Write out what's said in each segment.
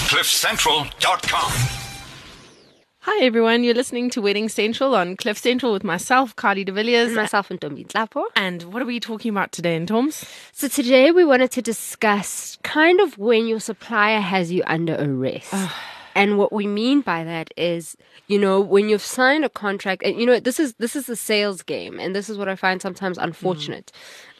CliffCentral.com. Hi everyone, you're listening to Wedding Central on Cliff Central with myself, Cardi de Villiers. And myself and Ntombi Nhlapo. And what are we talking about today in Toms? So today we wanted to discuss kind of when your supplier has you under arrest. And what we mean by that is, when you've signed a contract, and this is a sales game, and this is what I find sometimes unfortunate.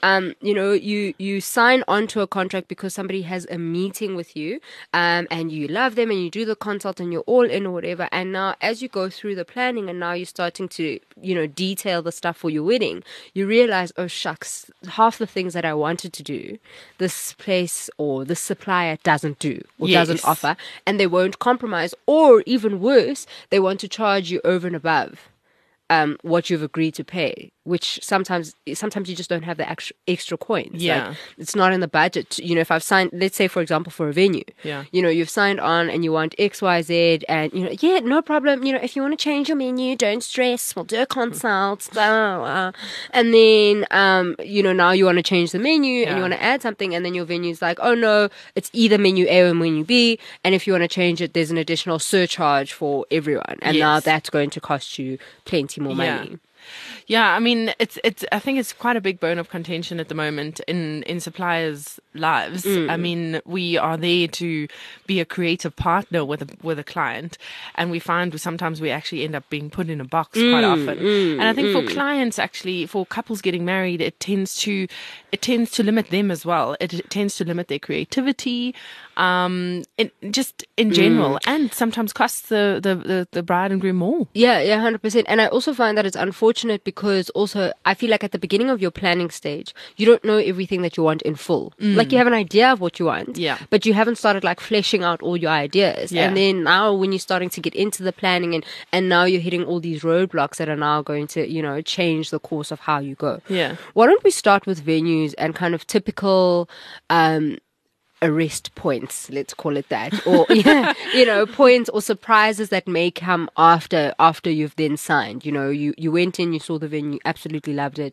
You sign onto a contract because somebody has a meeting with you, and you love them, and you do the consult, and you're all in or whatever. And now, as you go through the planning, and now you're starting to, detail the stuff for your wedding, you realize, oh shucks, half the things that I wanted to do, this place or this supplier doesn't do or doesn't offer, and they won't compromise, or even worse, they want to charge you over and above what you've agreed to pay, which sometimes you just don't have the extra coins. Yeah. Like, it's not in the budget. If I've signed, let's say, for example, for a venue, you've signed on and you want X, Y, Z, and, no problem. If you want to change your menu, don't stress. We'll do a consult. Blah, blah, blah. And then, now you want to change the menu and you want to add something, and then your venue's like, oh no, it's either menu A or menu B. And if you want to change it, there's an additional surcharge for everyone. And now that's going to cost you plenty more money. Yeah, I mean, I think it's quite a big bone of contention at the moment in suppliers' lives. I mean, we are there to be a creative partner with a client, and we find sometimes we actually end up being put in a box quite often. And I think for clients, actually, for couples getting married, it tends to limit them as well. It tends to limit their creativity, just in general, and sometimes costs the bride and groom more. Yeah, 100%. And I also find that it's unfortunate because also I feel like at the beginning of your planning stage, you don't know everything that you want in full. Like you have an idea of what you want, but you haven't started like fleshing out all your ideas. And then now when you're starting to get into the planning and now you're hitting all these roadblocks that are now going to, change the course of how you go. Yeah. Why don't we start with venues and kind of typical, arrest points, let's call it that, or points or surprises that may come after you've then signed. You went in, you saw the venue, absolutely loved it.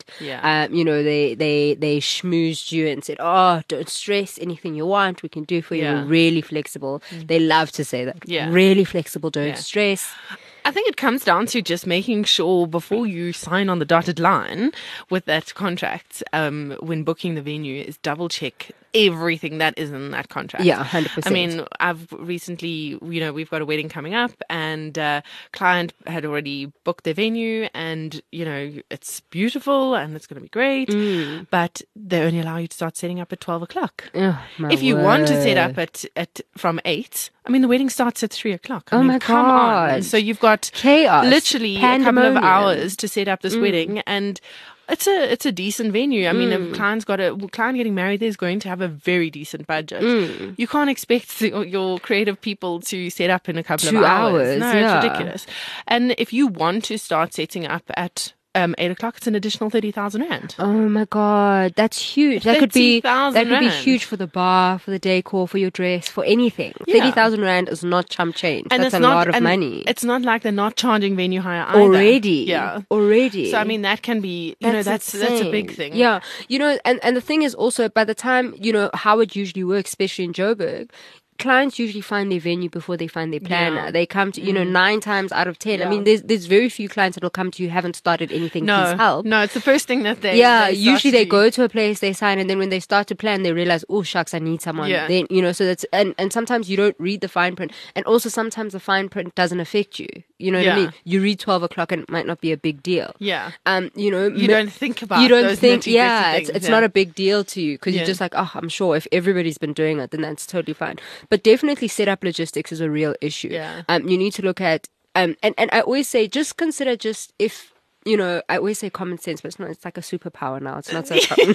They schmoozed you and said, oh, don't stress, anything you want we can do for you. We're really flexible. They love to say that. Really flexible, don't stress. I think it comes down to just making sure before you sign on the dotted line with that contract, when booking the venue, is double check everything that is in that contract. Yeah, 100%. I mean, I've recently, we've got a wedding coming up, and client had already booked their venue, and, it's beautiful and it's going to be great, but they only allow you to start setting up at 12 o'clock. Oh, if you want to set up at from 8, I mean, the wedding starts at 3 o'clock. Oh my come God. on. So you've got chaos, literally pandemonium. a couple of hours to set up this wedding, and it's a decent venue. I mean, if client getting married there is going to have a very decent budget. You can't expect your creative people to set up in a couple of hours. No, it's ridiculous. And if you want to start setting up at 8 o'clock, it's an additional 30,000 rand. Oh my God, that's huge. That could be huge for the bar, for the decor, for your dress, for anything. 30,000 rand is not chump change. And that's a lot of money. It's not like they're not charging venue hire either. Already. So I mean, that can be, that's a big thing. Yeah, and the thing is also, by the time how it usually works, especially in Joburg, clients usually find their venue before they find their planner. Yeah. They come to, 9 times out of 10. I mean, there's very few clients that will come to you, haven't started anything, please help. No, it's the first thing that they usually they go to a place, they sign, and then when they start to plan, they realize, oh shucks, I need someone. Yeah. Then, so that's, and sometimes you don't read the fine print. And also sometimes the fine print doesn't affect you. You know what I mean? You read 12 o'clock and it might not be a big deal. Yeah. You don't think about those think, things, it's not a big deal to you because you're just like, oh, I'm sure if everybody's been doing it, then that's totally fine. But definitely set up logistics is a real issue. Yeah. You need to look at, and I always say, just consider if, I always say common sense, but it's like a superpower now. It's not so common.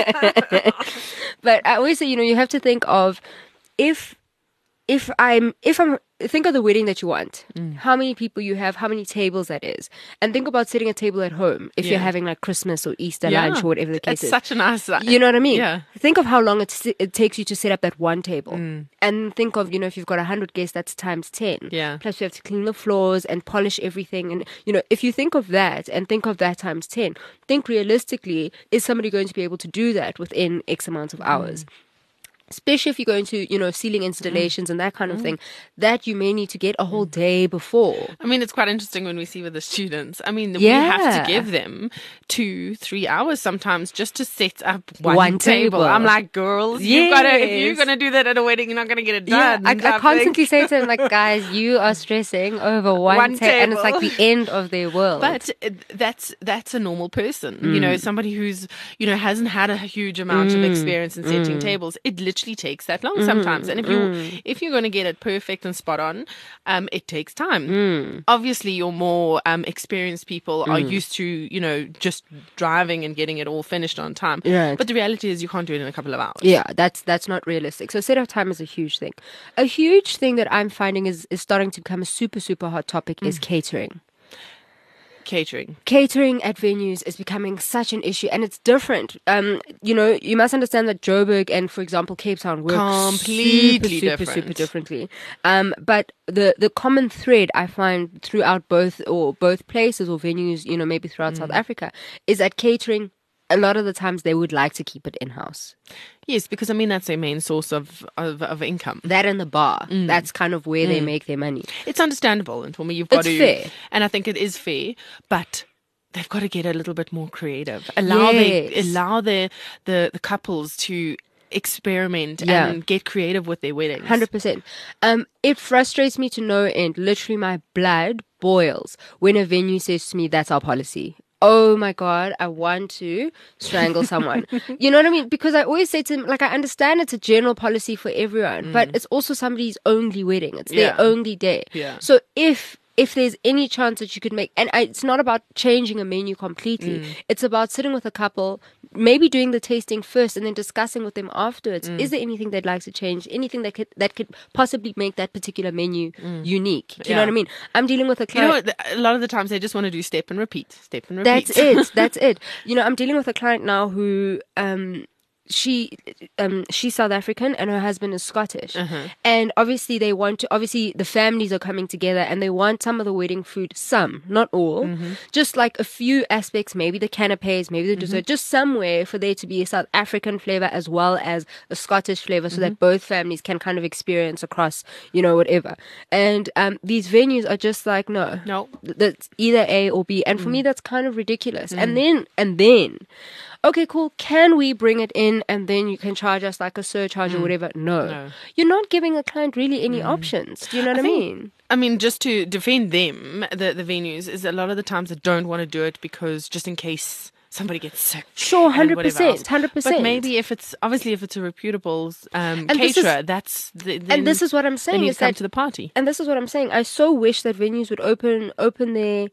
But I always say, you have to think of if I'm think of the wedding that you want, how many people you have, how many tables that is, and think about setting a table at home if you're having like Christmas or Easter lunch or whatever the case is. It's such a nice, you know what I mean? Yeah. Think of how long it takes you to set up that one table, and think of if you've got 100 guests, that's times 10. Yeah. Plus you have to clean the floors and polish everything, and if you think of that and think of that times 10, think realistically, is somebody going to be able to do that within X amount of hours? especially if you're going to, ceiling installations and that kind of thing, that you may need to get a whole day before. I mean, it's quite interesting when we see with the students. I mean, we have to give them 2-3 hours sometimes just to set up one table. I'm like, girls, if you're going to do that at a wedding, you're not going to get it done. Yeah, I constantly say to them, like, guys, you are stressing over one table. And it's like the end of their world. But that's a normal person, somebody who's, hasn't had a huge amount of experience in setting tables. It literally takes that long sometimes. And if you're going to get it perfect and spot on, it takes time. Obviously, your more experienced people are used to, just driving and getting it all finished on time. Right. But the reality is you can't do it in a couple of hours. Yeah, that's not realistic. So set up time is a huge thing. A huge thing that I'm finding is starting to become a super, super hot topic is catering. Catering at venues is becoming such an issue, and it's different. You must understand that Joburg and, for example, Cape Town work completely super differently. But the common thread I find throughout both places or venues, maybe throughout South Africa, is that catering, a lot of the times they would like to keep it in-house. Yes, because that's their main source of income. That and the bar. That's kind of where they make their money. It's understandable, and for me, you've got to. It's fair. And I think it is fair, but they've got to get a little bit more creative. Allow the couples to experiment and get creative with their weddings. 100%. It frustrates me to no end. Literally, my blood boils when a venue says to me, "That's our policy." Oh my God, I want to strangle someone. You know what I mean? Because I always say to them, like, I understand it's a general policy for everyone, but it's also somebody's only wedding. It's their only day. Yeah. So if there's any chance that you could make, and it's not about changing a menu completely. It's about sitting with a couple, maybe doing the tasting first and then discussing with them afterwards. Is there anything they'd like to change? Anything that could possibly make that particular menu unique? Do you know what I mean? I'm dealing with a client. A lot of the times they just want to do step and repeat. That's it. I'm dealing with a client now who, she's South African and her husband is Scottish, and obviously the families are coming together and they want some of the wedding food, some, not all, just like a few aspects, maybe the canapes, maybe the dessert, just somewhere for there to be a South African flavor as well as a Scottish flavor, so that both families can kind of experience across, whatever. And these venues are just like, no, that's either A or B, and for me that's kind of ridiculous. And then okay, cool. Can we bring it in and then you can charge us like a surcharge or whatever? No. You're not giving a client really any options. Do you know what I mean? I mean, just to defend them, the venues, is a lot of the times they don't want to do it because just in case somebody gets sick. Sure, 100%. But maybe if it's a reputable caterer, and this is what I'm saying. They need to come to the party. And this is what I'm saying. I so wish that venues would open their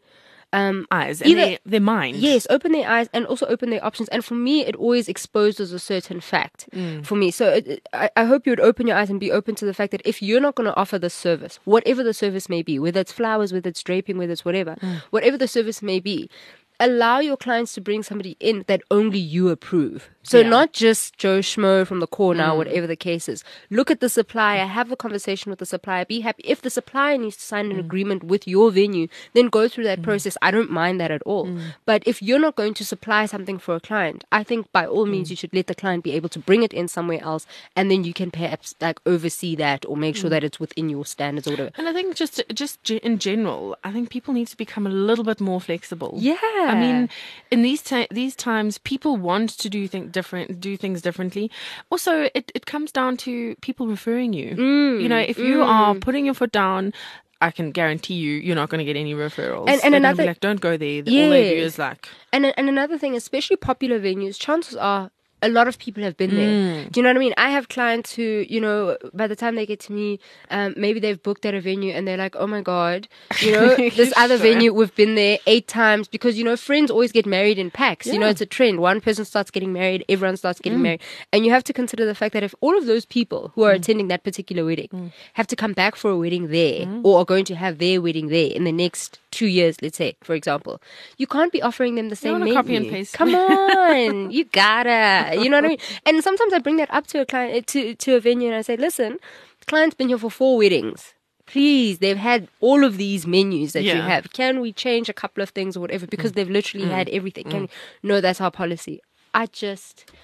eyes and their mind. Yes, open their eyes and also open their options. And for me, it always exposes a certain fact for me. So I hope you would open your eyes and be open to the fact that if you're not going to offer this service, whatever the service may be, whether it's flowers, whether it's draping, whether it's whatever the service may be, allow your clients to bring somebody in that only you approve. So not just Joe Schmo from the corner, whatever the case is. Look at the supplier, have a conversation with the supplier, be happy. If the supplier needs to sign an agreement with your venue, then go through that process. I don't mind that at all. But if you're not going to supply something for a client, I think by all means you should let the client be able to bring it in somewhere else, and then you can perhaps like oversee that or make sure that it's within your standards or whatever. And I think just in general, I think people need to become a little bit more flexible. Yeah. I mean, in these times, people want to do things differently. Also, it comes down to people referring you. If you are putting your foot down, I can guarantee you're not going to get any referrals. And another, like, don't go there. All they do is like. And another thing, especially popular venues, chances are a lot of people have been there. Do you know what I mean? I have clients who, by the time they get to me, maybe they've booked at a venue and they're like, oh my God, this other venue, we've been there 8 times because, friends always get married in packs. Yeah. It's a trend. One person starts getting married, everyone starts getting married. And you have to consider the fact that if all of those people who are attending that particular wedding have to come back for a wedding there or are going to have their wedding there in the next 2 years, let's say, for example, you can't be offering them the same menu. Copy and paste. Come on, you gotta. You know what I mean? And sometimes I bring that up to a client, to a venue, and I say, listen, the client's been here for 4 weddings. Please, they've had all of these menus that you have. Can we change a couple of things or whatever? Because they've literally had everything. No, that's our policy.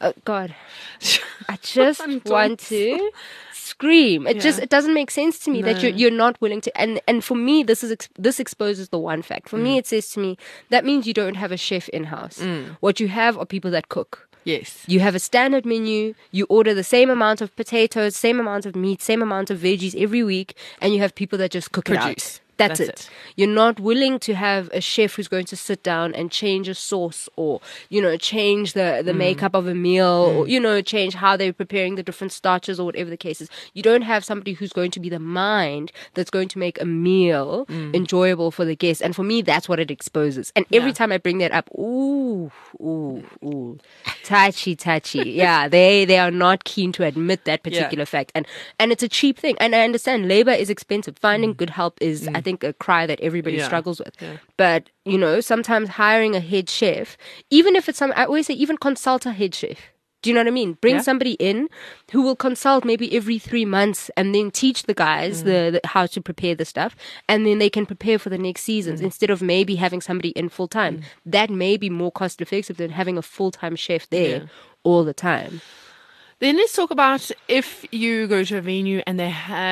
Oh God, I just want to scream. It doesn't make sense to me that you're not willing to. And for me, this exposes the one fact. For me, it says to me that means you don't have a chef in house. What you have are people that cook. Yes. You have a standard menu. You order the same amount of potatoes, same amount of meat, same amount of veggies every week, and you have people that just cook it out. That's it. You're not willing to have a chef who's going to sit down and change a sauce or, change the makeup of a meal or, change how they're preparing the different starches or whatever the case is. You don't have somebody who's going to be the mind that's going to make a meal enjoyable for the guests. And for me, that's what it exposes. And every time I bring that up, ooh, touchy. Yeah, they are not keen to admit that particular fact. And it's a cheap thing. And I understand labor is expensive. Finding good help is, I think, a cry that everybody struggles with. Yeah. But, sometimes hiring a head chef, even if it's I always say, even consult a head chef. Do you know what I mean? Bring somebody in who will consult maybe every 3 months and then teach the guys the how to prepare the stuff. And then they can prepare for the next seasons instead of maybe having somebody in full time. That may be more cost effective than having a full-time chef there all the time. Then let's talk about if you go to a venue and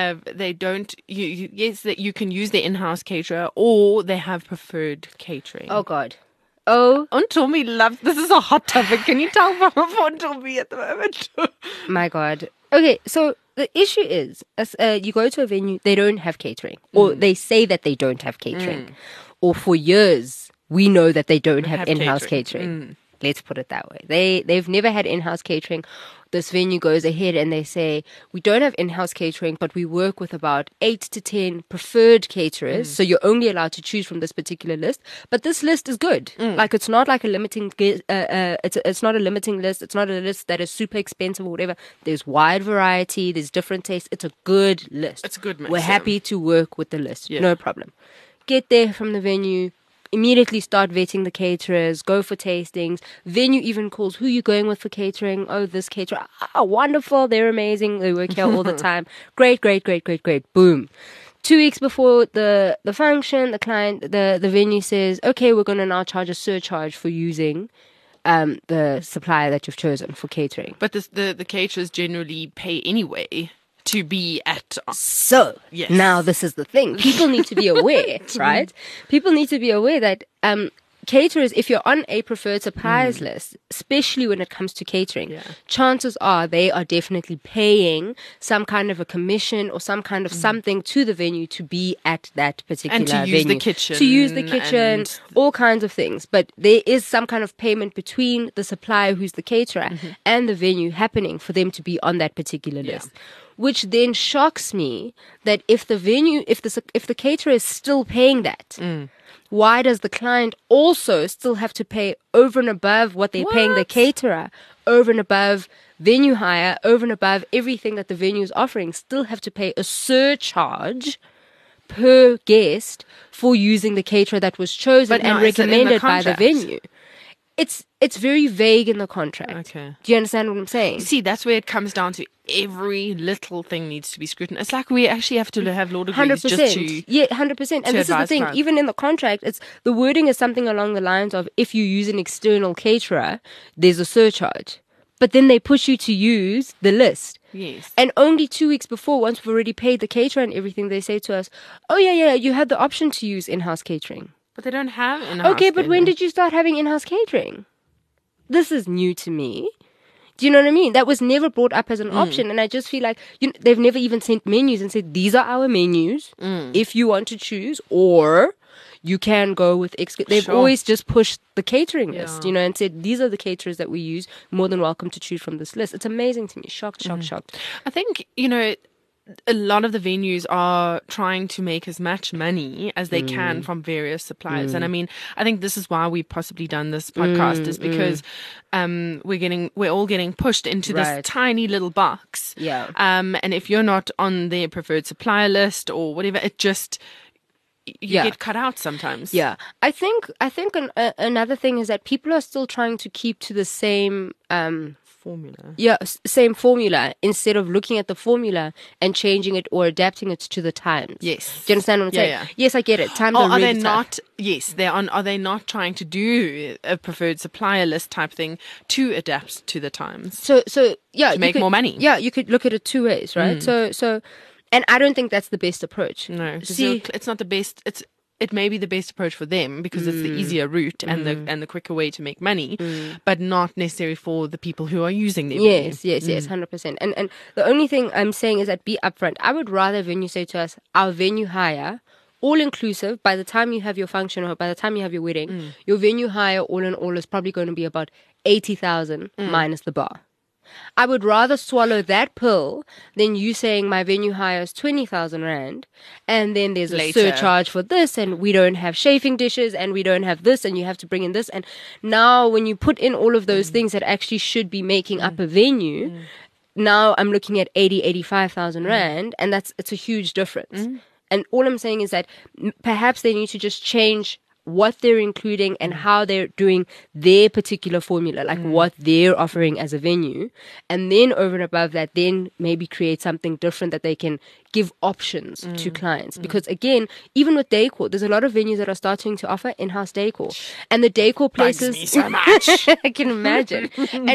yes, that you can use their in-house caterer or they have preferred catering. Oh God. Oh, Untomi loves this. Is a hot topic. Can you tell from Untomi at the moment? My God. Okay, so the issue is, you go to a venue, they don't have catering, or they say that they don't have catering, or for years we know that they don't have in-house catering. Let's put it that way. They've never had in-house catering. This venue goes ahead and they say, we don't have in-house catering, but we work with about 8 to 10 preferred caterers. So you're only allowed to choose from this particular list. But this list is good. Like, it's not like a limiting, it's not a limiting list. It's not a list that is super expensive or whatever. There's wide variety. There's different tastes. It's a good list. It's a good mix. We're happy to work with the list. No problem. Get there from the venue. Immediately start vetting the caterers, go for tastings. Venue even calls, who you going with for catering? Oh, this caterer. Ah, wonderful. They're amazing. They work here all the time. Great. Boom. 2 weeks before the function, the venue says, okay, we're going to now charge a surcharge for using the supplier that you've chosen for catering. But the caterers generally pay anyway to be at. So, now this is the thing. People need to be aware, right? People need to be aware that caterers, if you're on a preferred suppliers list, especially when it comes to catering, chances are they are definitely paying some kind of a commission or some kind of something to the venue to be at that particular venue. And to use the kitchen, all kinds of things. But there is some kind of payment between the supplier, who's the caterer, and the venue happening for them to be on that particular list. Which then shocks me that if the caterer is still paying that, why does the client also still have to pay over and above what they're paying the caterer, over and above venue hire, over and above everything that the venue is offering, still have to pay a surcharge per guest for using the caterer that was chosen and recommended by the venue? It's very vague in the contract. Okay. Do you understand what I'm saying? See, that's where it comes down to every little thing needs to be scrutinized. It's like we actually have to have law degrees 100%. just to 100%. And this is the thing. clients. Even in the contract, the wording is something along the lines of, if you use an external caterer, there's a surcharge. But then they push you to use the list. Yes. And only 2 weeks before, once we've already paid the caterer and everything, they say to us, oh yeah, you had the option to use in-house catering. But they don't have in-house Okay, but when did you start having in-house catering? This is new to me. Do you know what I mean? That was never brought up as an option. And I just feel like they've never even sent menus and said, these are our menus if you want to choose, or you can go with They've always just pushed the catering list, and said, these are the caterers that we use. More than welcome to choose from this list. It's amazing to me. Shocked. I think, a lot of the venues are trying to make as much money as they can from various suppliers. And I mean, I think this is why we've possibly done this podcast, is because we're all getting pushed into this tiny little box. Yeah. And if you're not on their preferred supplier list or whatever, it just you get cut out sometimes. Yeah. I think another thing is that people are still trying to keep to the same formula. Yeah, same formula, instead of looking at the formula and changing it or adapting it to the times. Yes. Do you understand what I'm saying? Yeah. Yes, I get it. Times are Are really they tough. not? Yes, they are. Are they not trying to do a preferred supplier list type thing to adapt to the times? So yeah, To make more money. Yeah, you could look at it two ways, right? So, and I don't think that's the best approach. No, 'cause See, it's not the best. It may be the best approach for them because it's the easier route and the quicker way to make money, but not necessary for the people who are using them. yes, 100%. And the only thing I'm saying is that be upfront. I would rather venue say to us, our venue hire, all inclusive, by the time you have your function or by the time you have your wedding, your venue hire all in all is probably going to be about 80,000 minus the bar. I would rather swallow that pill than you saying my venue hire is 20,000 Rand and then there's a Later. surcharge for this and we don't have chafing dishes and we don't have this and you have to bring in this. And now when you put in all of those things that actually should be making up a venue, now I'm looking at 85,000 Rand, and it's a huge difference. And all I'm saying is that perhaps they need to just change what they're including and how they're doing their particular formula, like what they're offering as a venue. And then over and above that, then maybe create something different that they can give options to clients. Because again, even with decor, there's a lot of venues that are starting to offer in-house decor. And the decor Bugs places... me so much. I can imagine.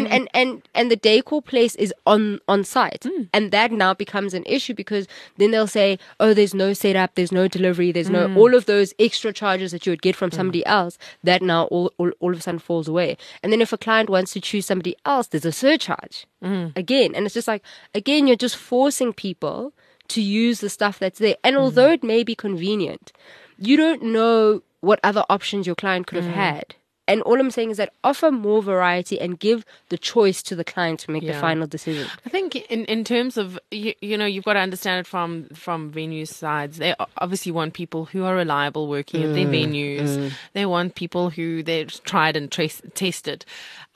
and the decor place is on site. And that now becomes an issue because then they'll say, oh, there's no setup, there's no delivery, there's no all of those extra charges that you would get from somebody else, that now all of a sudden falls away. And then if a client wants to choose somebody else, there's a surcharge again. And it's just like, again, you're just forcing people to use the stuff that's there. And although it may be convenient, you don't know what other options your client could have had. And all I'm saying is that offer more variety and give the choice to the client to make the final decision. I think in terms of, you know, you've got to understand it from venue sides. They obviously want people who are reliable working at their venues. They want people who they've tried and tested.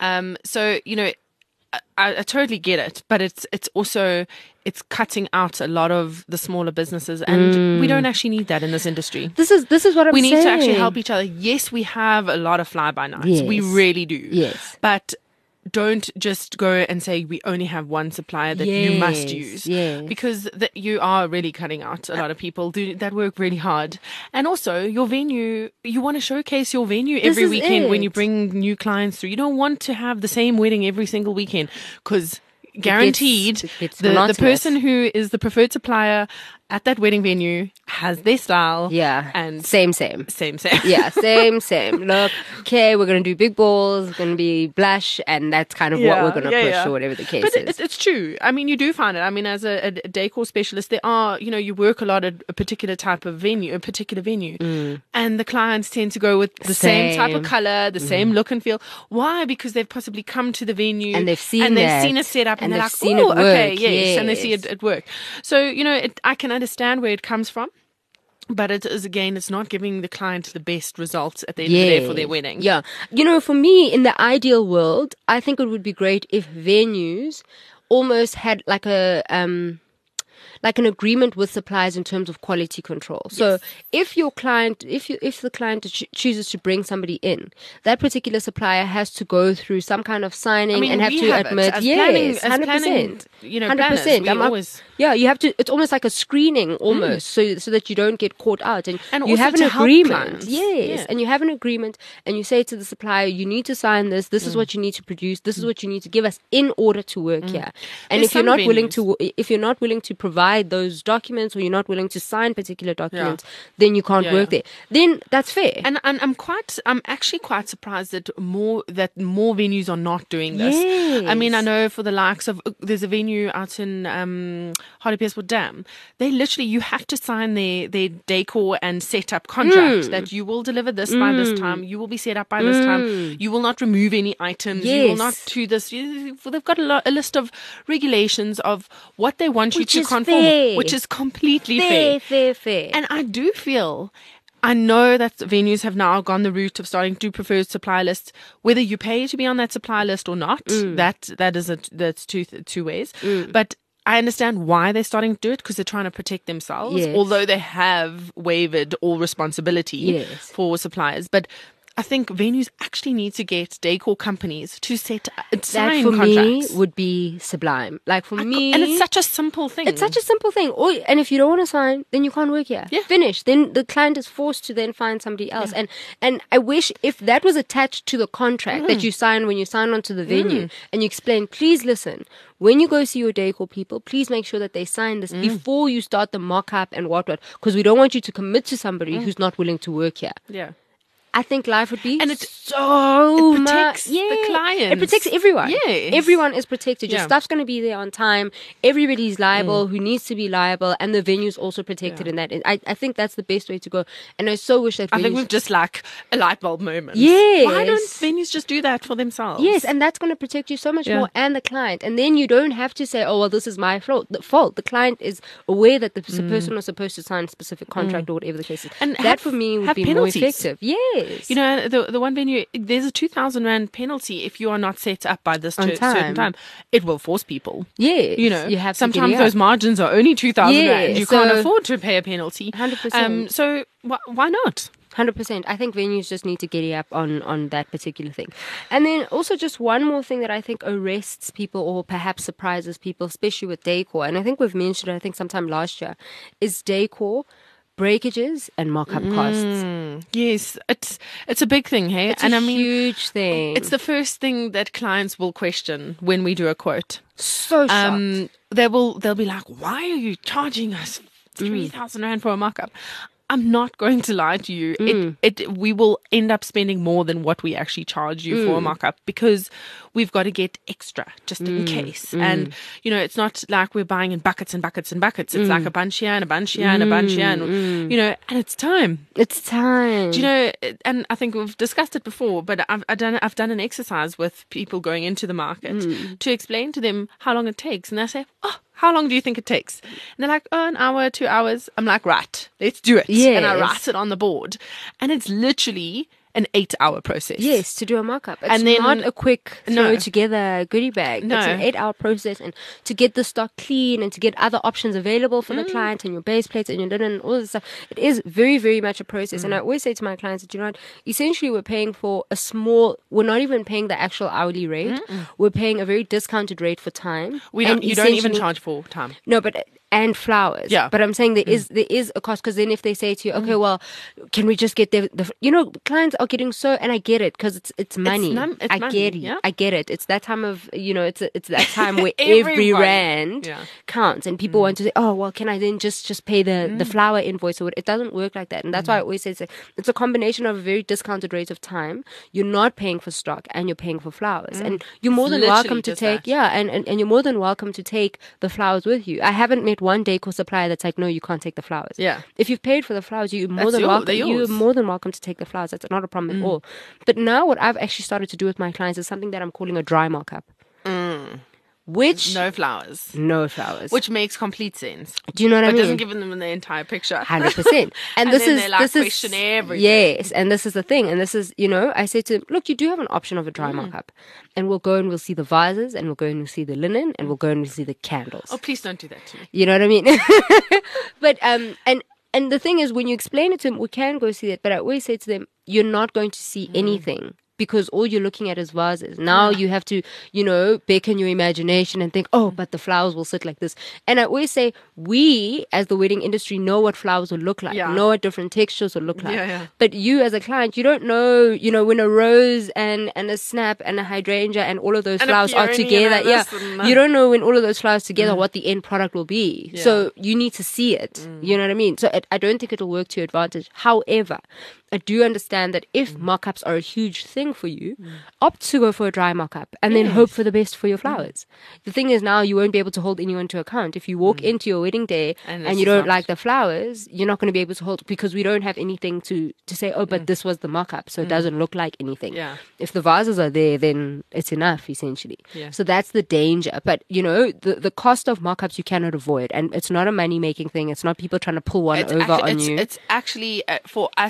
So, you know, I totally get it, but it's also cutting out a lot of the smaller businesses, and we don't actually need that in this industry. This is what I'm saying. We need to actually help each other. Yes, we have a lot of fly-by-nights. Yes. We really do. Yes. But don't just go and say we only have one supplier that you must use. Yes. Because you are really cutting out a lot of people that work really hard. And also, your venue, you want to showcase your venue every is weekend when it. you bring new clients through. You don't want to have the same wedding every single weekend because guaranteed it gets the monotonous. person who is the preferred supplier at that wedding venue has their style. Yeah. And same. Yeah, same. Look, okay, we're going to do big balls, going to be blush, and that's kind of what we're going to push or whatever the case but is. It's true. I mean, you do find it. I mean, as a decor specialist, there are, you know, you work a lot at a particular type of venue, a particular venue, and the clients tend to go with the same type of color, the same look and feel. Why? Because they've possibly come to the venue And they've seen it set up, and they're they've like, seen oh, it okay, work. yes, and they see Yes. it work. So, you know, I can understand where it comes from. But it is, again, it's not giving the client the best results at the end of the day for their wedding. Yeah. You know, for me, in the ideal world, I think it would be great if venues almost had like like an agreement with suppliers in terms of quality control. So if your client, if the client chooses to bring somebody in, that particular supplier has to go through some kind of signing and have we to have it. admit, As yes, planning, 100%. you know, 100%. planners, we always... Yeah, you have to. It's almost like a screening, almost, so that you don't get caught out, and you also have an to help agreement. clients. Yes, Yeah. and you have an agreement, and you say to the supplier, you need to sign this. This is what you need to produce. This is what you need to give us in order to work here. And There's if you're some not willing to provide those documents, or you're not willing to sign particular documents, then you can't work there. Then that's fair. And I'm actually quite surprised that more venues are not doing this. Yes. I mean, I know for the likes of, there's a venue out in Hartbeespoort Dam. They literally, you have to sign their decor and setup contract that you will deliver this by this time. You will be set up by this time. You will not remove any items. You will Yes. not do this. They've got a list of regulations of what they want Which you is to conform, fair. which is completely fair. Fair. And I do feel, I know that venues have now gone the route of starting to do preferred supplier lists. Whether you pay to be on that supplier list or not, that's two ways. But I understand why they're starting to do it, because they're trying to protect themselves, Yes. although they have waived all responsibility Yes. for suppliers. But I think venues actually need to get decor companies to sign That for contracts. me would be sublime. Like for me, And it's such a simple thing. it's such a simple thing. And if you don't want to sign, then you can't work here. Yeah. Finish. Then the client is forced to then find somebody else. And I wish if that was attached to the contract that you sign when you sign onto the venue and you explain, please listen, when you go see your decor people, please make sure that they sign this before you start the mock-up and whatnot, because we don't want you to commit to somebody who's not willing to work here. Yeah. I think life would be And it protects the clients. It protects everyone. Yes. Everyone is protected. Your Yeah. stuff's going to be there on time. Everybody's liable who needs to be liable, and the venue's also protected in that. And I think that's the best way to go. And I so wish that I think venues- we've just like a light bulb moment. Yes. Why don't venues just do that for themselves? Yes, and that's going to protect you so much more and the client. And then you don't have to say, oh, well, this is my fault. The client is aware that the person was supposed to sign a specific contract or whatever the case is. And that for me would have be penalties. more effective. Yes. You know, the one venue, there's a 2,000 Rand penalty if you are not set up by this On certain time. It will force people. yes. You know, you have to sometimes giddy up. those margins are only 2,000 Rand. Yes, You can't so- afford to pay a penalty. 100%. So why not? 100%. I think venues just need to giddy up on that particular thing. And then also just one more thing that I think arrests people or perhaps surprises people, especially with decor. And I think we've mentioned it, I think sometime last year, is decor, breakages and mock-up costs. Yes, it's a big thing, hey? It's and a I mean, huge thing. it's the first thing that clients will question when we do a quote. so shocked. They'll be like, "Why are you charging us 3,000 Rand for a mock-up?" I'm not going to lie to you. We will end up spending more than what we actually charge you for a mock-up because we've got to get extra just in case. And, you know, it's not like we're buying in buckets and buckets and buckets. It's like a bunch here and a bunch here and a bunch here. And, you know, and it's time. It's time. Do you know, and I think we've discussed it before, but I've done an exercise with people going into the market to explain to them how long it takes. And they say, "Oh, how long do you think it takes?" And they're like, "Oh, an hour, 2 hours." I'm like, "Right, let's do it." And I Yes. write it on the board. And it's literally an 8-hour process. Yes, to do a mock-up. It's And then- not a quick throw No. together goodie bag. No. It's an 8-hour process, and to get the stock clean and to get other options available for the client and your base plates and your linen and all this stuff. It is very, very much a process. And I always say to my clients that, you know what, essentially we're paying for we're not even paying the actual hourly rate. We're paying a very discounted rate for time. You And don't even essentially- charge for time. No, and flowers. Yeah. But I'm saying there is a cost, because then if they say to you, okay, well, can we just get the you know, clients are getting so, and I get it, because it's money. it's I money, get it. yeah. I get it. It's that time of, you know, it's that time where every Everyone. rand Yeah. counts, and people want to say, oh, well, can I then just pay the flower invoice? Or it doesn't work like that. And that's why I always say it's a combination of a very discounted rate of time. You're not paying for stock and you're paying for flowers. And you're more than literally welcome to just take, that. and you're more than welcome to take the flowers with you. I haven't met one decor supplier that's like, no, you can't take the flowers. Yeah. If you've paid for the flowers, you're more That's than welcome. they're You're yours. more than welcome to take the flowers. That's not a problem at all. But now what I've actually started to do with my clients is something that I'm calling a dry mock-up. Which No flowers. no flowers. Which makes complete sense. Do you know what I But mean? doesn't give them the entire picture. 100%. And this then is they, like, this is question everything. Yes, and this is the thing, and this is, you know, I say to them, look, you do have an option of a dry mock-up, and we'll go and we'll see the vases, and we'll go and we'll see the linen, and we'll go and we'll see the candles. Oh, please don't do that to me. You know what I mean? But and the thing is, when you explain it to them, we can go see it, but I always say to them, you're not going to see anything. Because all you're looking at is vases. Now you have to, you know, beckon your imagination and think, oh, but the flowers will sit like this. And I always say, we, as the wedding industry, know what flowers will look like, Yeah. know what different textures will look like. Yeah. But you, as a client, you don't know, you know, when a rose and a snap and a hydrangea and all of those And a flowers are peony together. and a Yeah. this and that. You don't know when all of those flowers together what the end product will be. So you need to see it. You know what I mean? So I don't think it'll work to your advantage. However, I do understand that if mock-ups are a huge thing for you, opt to go for a dry mock-up and then hope for the best for your flowers. The thing is, now you won't be able to hold anyone to account. If you walk into your wedding day And and it's you don't not- like the flowers, you're not going to be able to hold, because we don't have anything to say, oh, but this was the mock-up, so it doesn't look like anything. Yeah. If the vases are there, then it's enough, essentially. Yeah. So that's the danger. But, you know, the cost of mock-ups you cannot avoid. And it's not a money-making thing. It's not people trying to pull one over on you. It's actually for us as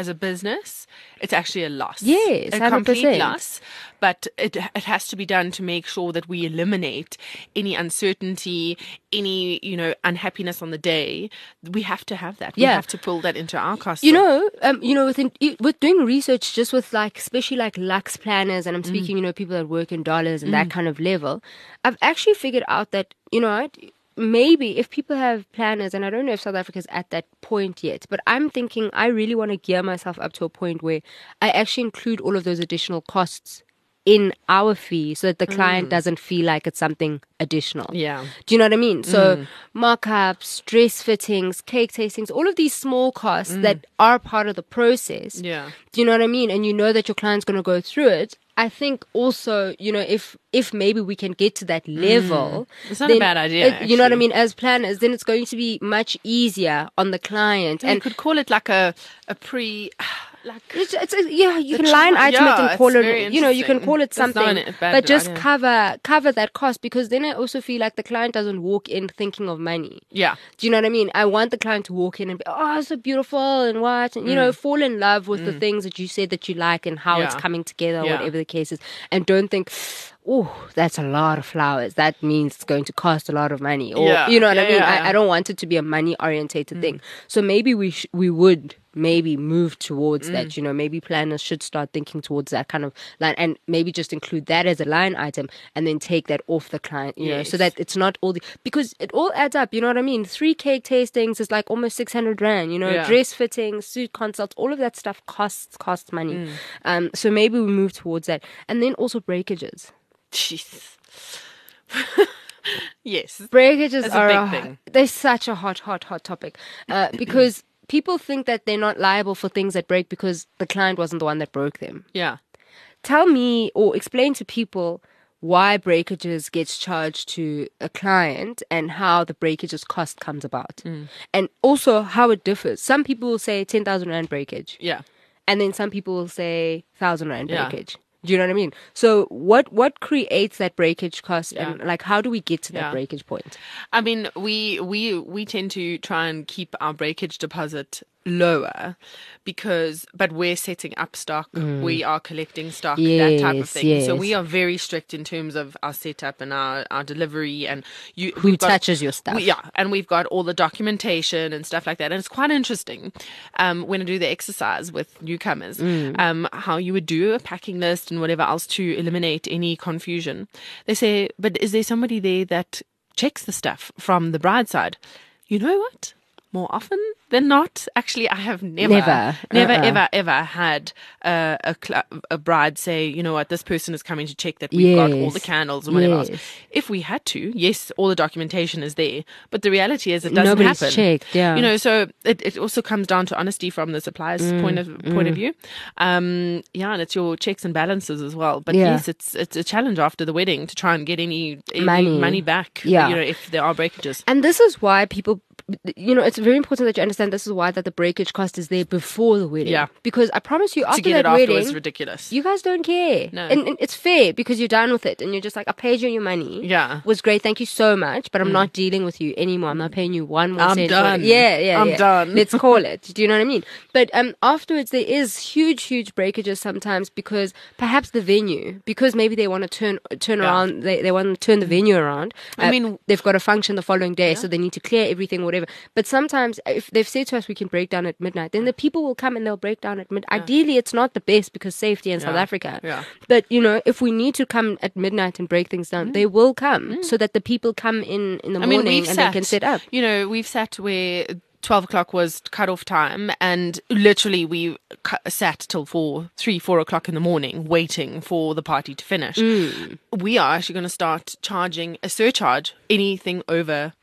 as a business, it's actually a loss. Yes, a 100%. complete loss. But it has to be done to make sure that we eliminate any uncertainty, any unhappiness on the day. We have to have that. We have to pull that into our costs. With doing research, just with especially Lux planners, and I'm speaking, people that work in dollars and that kind of level, I've actually figured out that, maybe if people have planners, and I don't know if South Africa's at that point yet, but I'm thinking I really want to gear myself up to a point where I actually include all of those additional costs in our fee so that the client doesn't feel like it's something additional. Yeah. Do you know what I mean? So markups, dress fittings, cake tastings, all of these small costs that are part of the process. Yeah. Do you know what I mean? And you know that your client's going to go through it. I think also, if maybe we can get to that level. It's not a bad idea. You know what I mean? As planners, then it's going to be much easier on the client. And you could call it like a pre... you can line item it and call it, you can call it something, but just idea. cover that cost, because then I also feel like the client doesn't walk in thinking of money. Yeah. Do you know what I mean? I want the client to walk in and be, oh, so beautiful and what, and fall in love with the things that you said that you like and how it's coming together, whatever the case is, and don't think, oh, that's a lot of flowers. That means it's going to cost a lot of money. Or, you know what I mean? I don't want it to be a money-orientated thing. So maybe we would move towards that. Maybe planners should start thinking towards that kind of line, and maybe just include that as a line item and then take that off the client, so that it's not all because it all adds up. You know what I mean? 3 cake tastings is like almost 600 rand, dress fittings, suit consults, all of that stuff costs money. So maybe we move towards that. And then also breakages. Jeez. Yes. Breakages are a big thing. They're such a hot topic because people think that they're not liable for things that break because the client wasn't the one that broke them. Yeah. Tell me or explain to people why breakages gets charged to a client and how the breakages cost comes about. And also how it differs. Some people will say 10,000 rand breakage. Yeah. And then some people will say 1,000 rand breakage. Do you know what I mean? So what creates that breakage cost, and how do we get to that breakage point? I mean, we tend to try and keep our breakage deposit lower but we're setting up stock, we are collecting stock, that type of thing. So we are very strict in terms of our setup and our delivery, and who touches your stuff. And we've got all the documentation and stuff like that. And it's quite interesting when I do the exercise with newcomers, how you would do a packing list and whatever else to eliminate any confusion. They say, but is there somebody there that checks the stuff from the bride's side? You know what? More often than not, actually, I have never ever had a bride say, you know what, this person is coming to check that we've got all the candles and whatever else. If we had to, yes, all the documentation is there, but the reality is it doesn't Nobody's happen. checked, so it also comes down to honesty from the supplier's point of view. And it's your checks and balances as well. But yes, it's a challenge after the wedding to try and get any money back. If there are breakages. And this is why people, it's very important that you understand this is why that the breakage cost is there before the wedding. Yeah. Because I promise you, after to get that it afterwards wedding, is ridiculous. you guys don't care. No. And it's fair because you're done with it and you're just like, I paid you your money. Yeah. It was great. Thank you so much. But I'm not dealing with you anymore. I'm not paying you one more cent. I'm done. I'm done. Let's call it. Do you know what I mean? But afterwards, there is huge breakages sometimes because perhaps the venue, because maybe they want to turn around, they want to turn the venue around. I mean, they've got a function the following day, so they need to clear everything, whatever. But sometimes if they've said to us we can break down at midnight, then the people will come and they'll break down at midnight. Ideally, it's not the best because safety in South Africa. Yeah. But, if we need to come at midnight and break things down, they will come so that the people come in the morning and they can set up. We've sat where 12 o'clock was cut-off time, and literally we sat till 4 o'clock in the morning waiting for the party to finish. We are actually going to start charging a surcharge anything over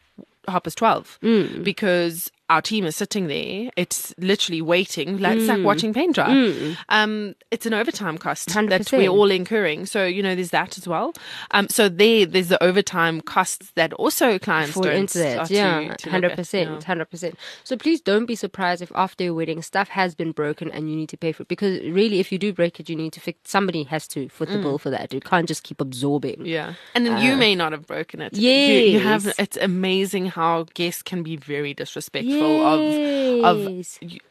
12:30 because our team is sitting there. It's literally waiting. It's like watching paint dry. It's an overtime cost 100%. that we're all incurring. So, there's that as well. So there's the overtime costs that also clients fall don't into that. start to 100%. 100%. So please don't be surprised if after your wedding stuff has been broken and you need to pay for it. Because really, if you do break it, you need to fix. Somebody has to foot the bill for that. You can't just keep absorbing. Yeah. And then you may not have broken it. Yes. You have. It's amazing how guests can be very disrespectful. Yes.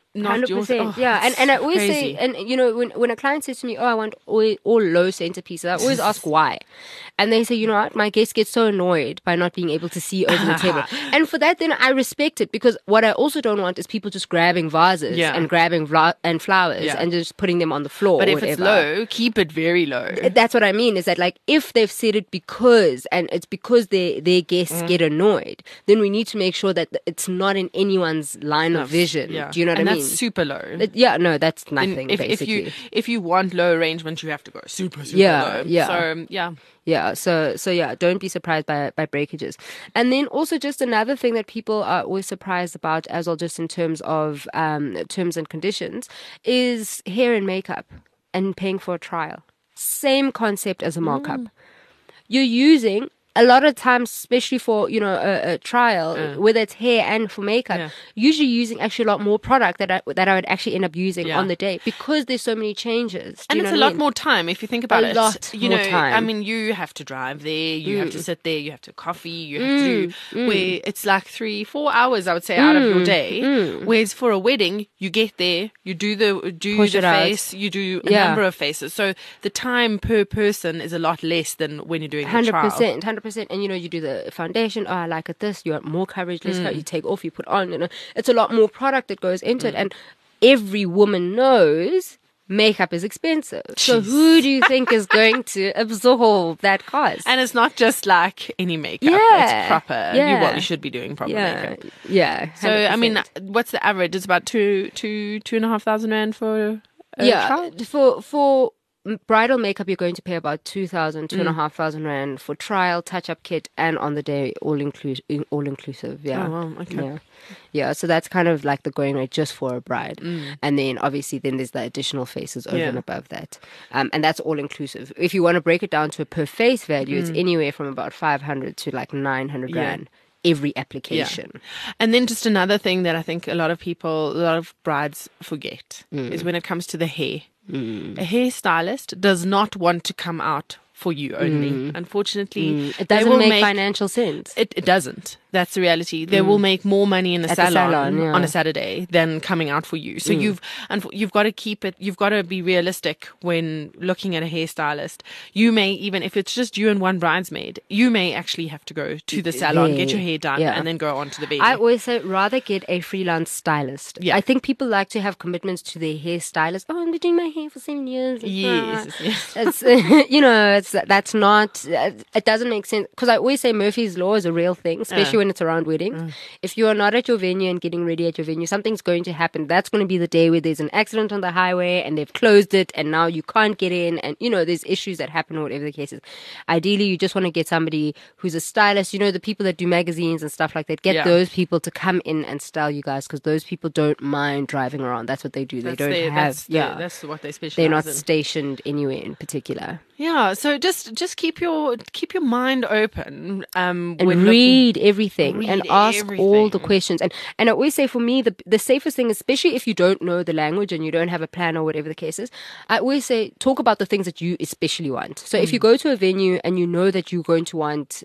not yours. 100%. Yeah. And I always crazy. say, and you know, when a client says to me, oh, I want all low centerpieces, I always ask why. And they say, you know what, my guests get so annoyed by not being able to see over the table. And for that, then I respect it, because what I also don't want is people just grabbing vases and grabbing and flowers and just putting them on the floor. But or if it's whatever. low, keep it very low. That's what I mean, is that like if they've said it because, and it's because their guests get annoyed, then we need to make sure that it's not in anyone's line of vision. Yeah. Do you know what and I mean? that's super low. No, that's nothing, basically. If you want low arrangement, you have to go super low. Yeah. So yeah. Yeah, so yeah, don't be surprised by breakages. And then also just another thing that people are always surprised about as well, just in terms of terms and conditions, is hair and makeup and paying for a trial. Same concept as a markup. You're using a lot of times, especially for, you know, a trial, whether it's hair and for makeup, usually using actually a lot more product that I would actually end up using on the day, because there's so many changes. And it's a lot more time if you think about it. A lot you more know, time. I mean, you have to drive there, you have to sit there, you have to coffee, you have to do, where it's like 3-4 hours, I would say, out of your day. Whereas for a wedding, you get there, you do the face, you do a number of faces. So the time per person is a lot less than when you're doing a trial. 100%. And you know, you do the foundation. Oh, I like it this. You want more coverage, less coverage. You take off, you put on. You know, it's a lot more product that goes into it. And every woman knows makeup is expensive. So who do you think is going to absorb that cost? And it's not just like any makeup. Yeah. It's proper. Yeah. You should be doing proper makeup. Yeah. 100%. So I mean, what's the average? It's about 2,500 rand for a trial? For bridal makeup, you're going to pay about 2,500 rand for trial, touch-up kit, and on the day all inclusive. Yeah. Oh, wow. Okay. Yeah. So that's kind of like the going rate just for a bride, and then obviously there's the additional faces over and above that, and that's all inclusive. If you want to break it down to a per face value, it's anywhere from about 500 to like 900 rand. Every application. And then just another thing that I think a lot of brides forget is when it comes to the hair. A hairstylist does not want to come out for you only. Unfortunately, it doesn't make financial sense. It doesn't. That's the reality. They will make more money in a salon on a Saturday than coming out for you. So you've got to keep it. You've got to be realistic when looking at a hairstylist. You may, even if it's just you and one bridesmaid, you may actually have to go to the salon, get your hair done, and then go on to the baby. I always say rather get a freelance stylist. Yeah. I think people like to have commitments to their hairstylist. Oh, I'm doing my hair for 7 years. Yes. It's you know, that's not. It doesn't make sense, because I always say Murphy's Law is a real thing, especially when it's around weddings. If you are not at your venue and getting ready at your venue, something's going to happen. That's going to be the day where there's an accident on the highway and they've closed it and now you can't get in, and you know, there's issues that happen or whatever the case is. Ideally, you just want to get somebody who's a stylist. You know, the people that do magazines and stuff like that. Get those people to come in and style you guys, because those people don't mind driving around. That's what they do. They don't have. That's what they specialize They're not in. stationed anywhere in particular. Yeah, so just keep your mind open. And read everything and ask all the questions. And I always say, for me, the safest thing, especially if you don't know the language and you don't have a plan or whatever the case is, I always say talk about the things that you especially want. So if you go to a venue and you know that you're going to want,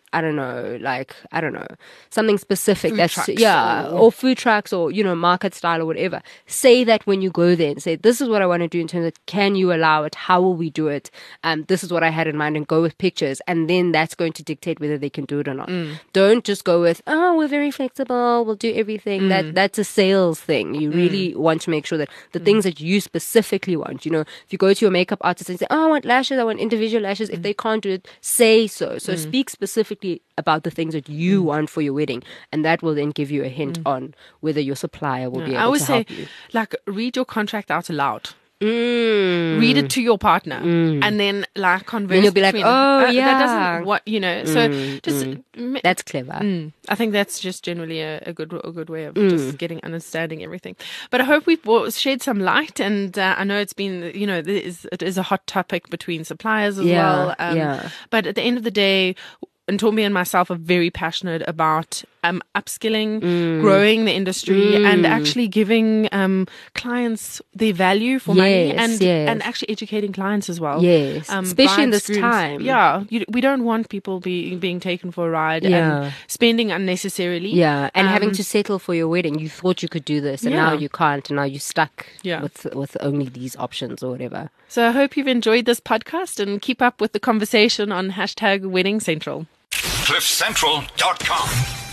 something specific, or food trucks, or you know, market style or whatever, say that when you go there and say, this is what I want to do in terms of, can you allow it? How will we do it? This is what I had in mind, and go with pictures, and then that's going to dictate whether they can do it or not. Don't just go with, oh, we're very flexible, we'll do everything. That's a sales thing. You really want to make sure that the things that you specifically want, you know, if you go to your makeup artist and say, oh, I want lashes, I want individual lashes, if they can't do it, say so. So speak specifically about the things that you want for your wedding, and that will then give you a hint on whether your supplier will be able to help you. I always say, like, read your contract out aloud. Read it to your partner, and then like converse. Then you'll be like, oh that doesn't what you know. So just that's clever. I think that's just generally a good way of just understanding everything. But I hope we've shed some light, and I know it's been, you know, it is a hot topic between suppliers as well. But at the end of the day, Ntombi and myself are very passionate about upskilling, growing the industry, and actually giving clients their value for money, and actually educating clients as well. Yes, especially in this time. Yeah, we don't want people being taken for a ride and spending unnecessarily. Yeah, and having to settle for your wedding. You thought you could do this, and now you can't, and now you're stuck with only these options or whatever. So I hope you've enjoyed this podcast and keep up with the conversation on #WeddingCentral. CliffCentral.com